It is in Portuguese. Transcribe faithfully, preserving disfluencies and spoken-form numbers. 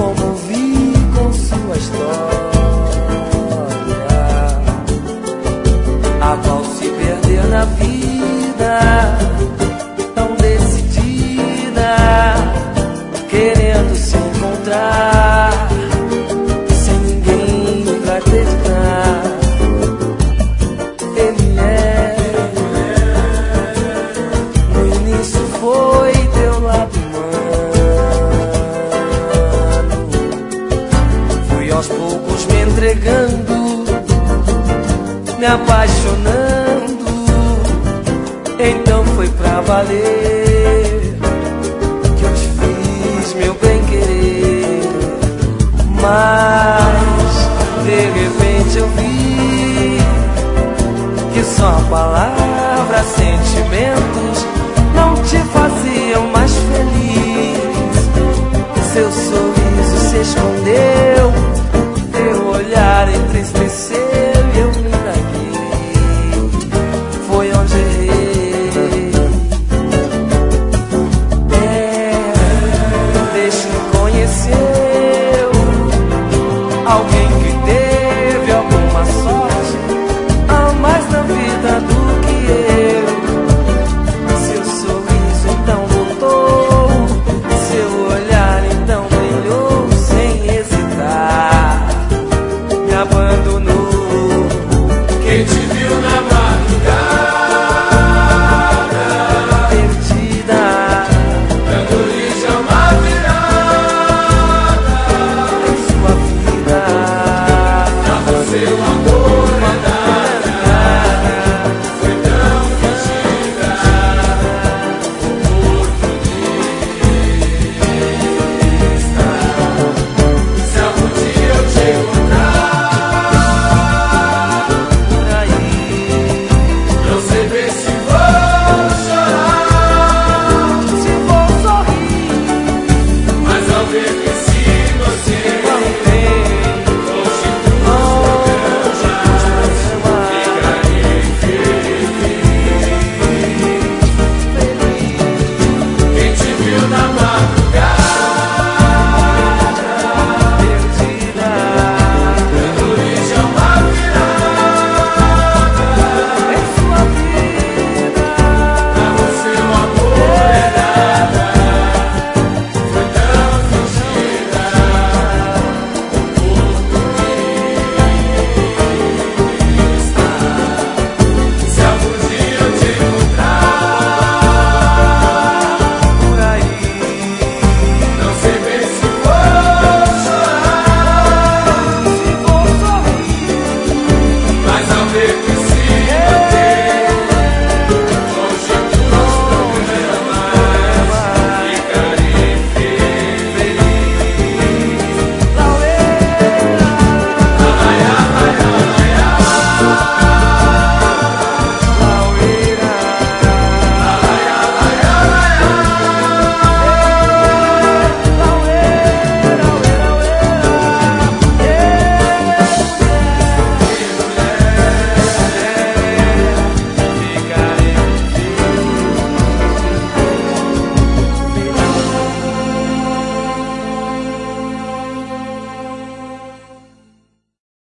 comovi com sua história, a qual se perder na vida, tão decidida, querendo se encontrar, sem ninguém pra acreditar. Ele é, no início foi teu lado humano, fui aos poucos me entregando, me apaixonando, então foi pra valer que eu te fiz meu bem-querer. Mas de repente eu vi que só a palavra sentimentos não te faziam mais feliz. Seu sorriso se escondeu, teu olhar entristeceu e eu me larguei. Foi onde errei. É, deixe-me conhecer alguém